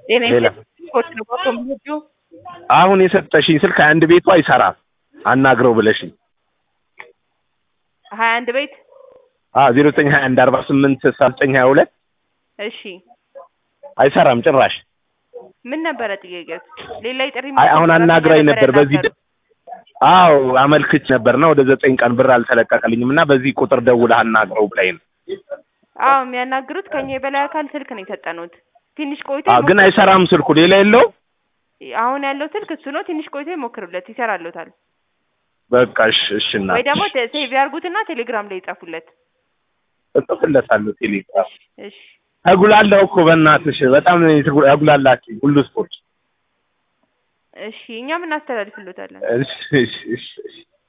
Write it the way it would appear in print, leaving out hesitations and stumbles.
ሌላ አሁን የሰጠሽኝ ስልክ 21 ቤቱ አይሰራም አናግረው ብለሽኝ 21 ቤት 0921486922 እሺ አይሰራም ጭራሽ ምን ነበር ጥያቄው ሌላ ይጥሪ አሁን አናግራኝ ነበር በዚህ አው አመልክች ነበርና ወደ 9 ቀን ብር አልተለቀቀልኝምና በዚህ ቁጥር ደውለህ አናግረው ብለኝ ነው አው የሚያናግሩት ከኛ የበላይ አካል ስልክ ነው የሰጠኑት ትንሽ ቆይቶ ግን አይሰራም ስልኩ ሌላ የለው አሁን ያለው ስልክ እሱ ነው ትንሽ ቆይቶ ይሞክሩለት ይሰራልዎታል በቃ እሺና ወይ ደግሞ ሴቭ ያርጉትና ቴሌግራም ላይ ይጻፉለት እጽፍለታለሁ ቴሌግራም እሺ አጉላላው እኮ በእናትሽ በጣም ያጉላላችሁ ሁሉ ስፖርት እሺ እኛ ምን አስተላልፍልዎታለን እሺ